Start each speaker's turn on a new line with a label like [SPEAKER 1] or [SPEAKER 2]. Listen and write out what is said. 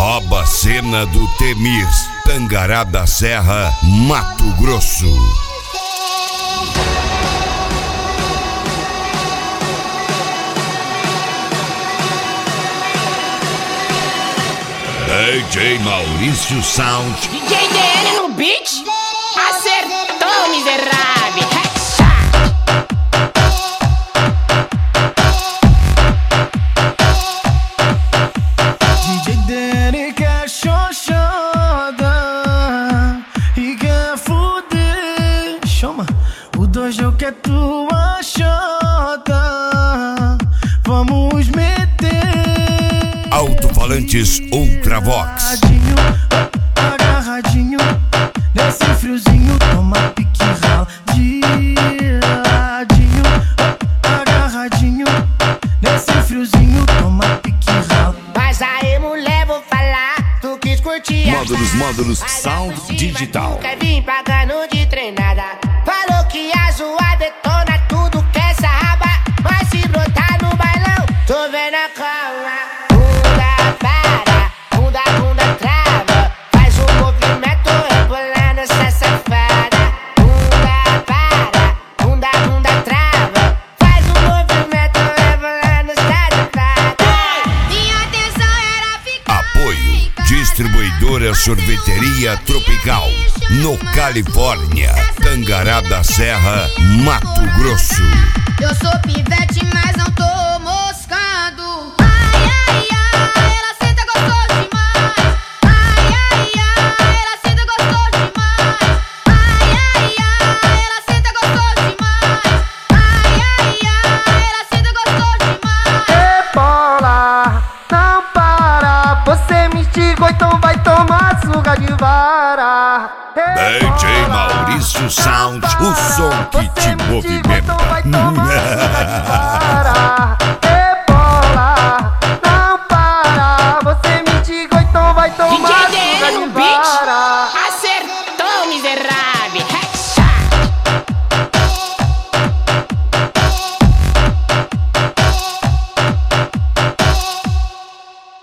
[SPEAKER 1] Robacena do Temir, Tangará da Serra, Mato Grosso. DJ Maurício Sound.
[SPEAKER 2] DJ DN no beat. Acertou, miserável.
[SPEAKER 3] DJ DN quer xoxoda e quer fuder. Chama, o dojo quer tua xota. Vamos meter.
[SPEAKER 1] Alto-falantes Ultravox.
[SPEAKER 3] Agarradinho, nesse friozinho, toma pique raladinho. Agarradinho, nesse friozinho, toma pique raladinho.
[SPEAKER 2] Mas aí, mulher, vou falar, tu quis curtir.
[SPEAKER 1] Módulos Sound Digital.
[SPEAKER 2] Quer vir pagando de treinada. Falou que a zoa detona tudo que essa raba. Mas se brotar no bailão, tô vendo a calma. Bunda para, bunda trava. Faz um movimento rebolando essa safada. Bunda para, bunda trava. Faz um movimento rebolando essa safada.
[SPEAKER 4] Minha atenção era ficar.
[SPEAKER 1] Apoio Distribuidora Sorveteria Tropical, no Califórnia, Tangará da Serra, Mato Grosso.
[SPEAKER 4] Eu sou pivete, mas não tô moscando. Ai, ai, ai, ela senta gostoso demais. Ai, ai, ai, ela senta gostoso demais. Ai, ai, ai, ela senta gostoso demais. Ai, ai, ai, ela senta gostoso demais.
[SPEAKER 3] Rebola, não para. Você me instigou, então vai tomar surra de vara.
[SPEAKER 1] DJ Maurício Sound, o som que te movimenta.